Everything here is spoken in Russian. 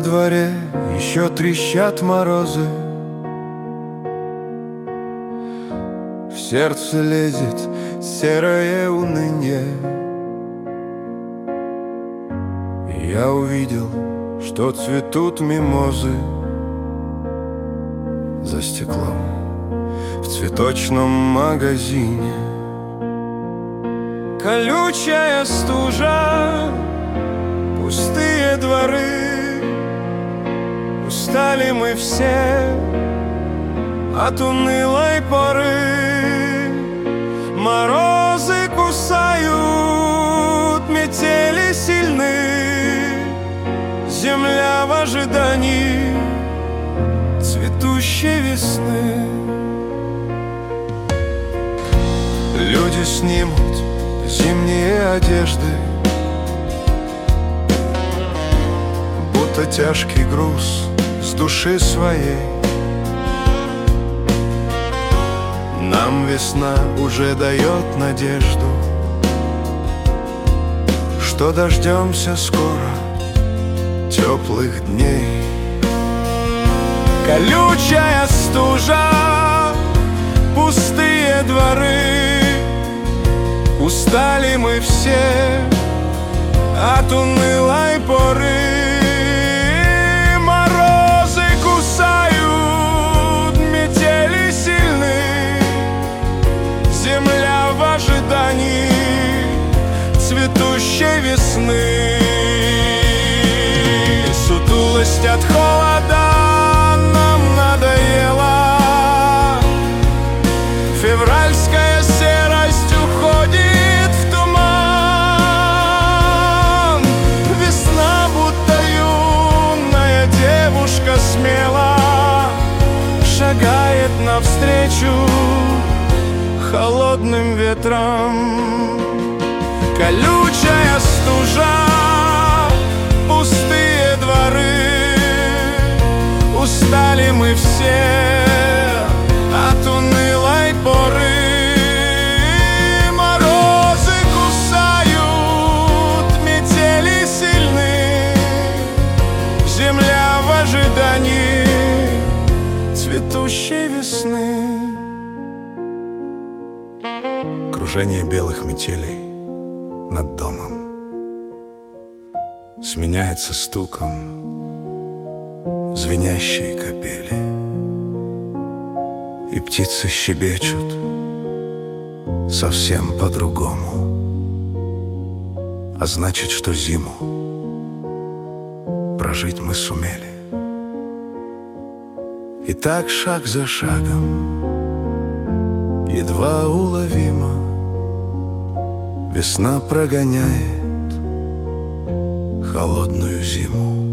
дворе еще трещат морозы, в сердце лезет серое уныние. И я увидел, что цветут мимозы за стеклом в цветочном магазине. Колючая стужа, пустые дворы, устали мы все от унылой поры. Морозы кусают, метели сильны, земля в ожидании цветущей весны. Люди снимут зимние одежды, будто тяжкий груз с души своей. Нам весна уже дает надежду, что дождемся скоро теплых дней. Колючая стужа, пустые дворы, устали мы все от унылой поры. Морозы кусают, метели сильны, земля в ожидании цветущей весны. Сутулость от холода нам надоела, февральская серость уходит в туман. Весна, будто юная девушка, смело шагает навстречу холодным ветрам. Колючая стужа, пустые дворы, устали мы все от унылой поры. Морозы кусают, метели сильны, земля в ожидании цветущей весны. Кружение белых метелей над домом сменяется стуком звенящей капели, и птицы щебечут совсем по-другому. А значит, что зиму прожить мы сумели. И так шаг за шагом, едва уловимо, весна прогоняет холодную зиму.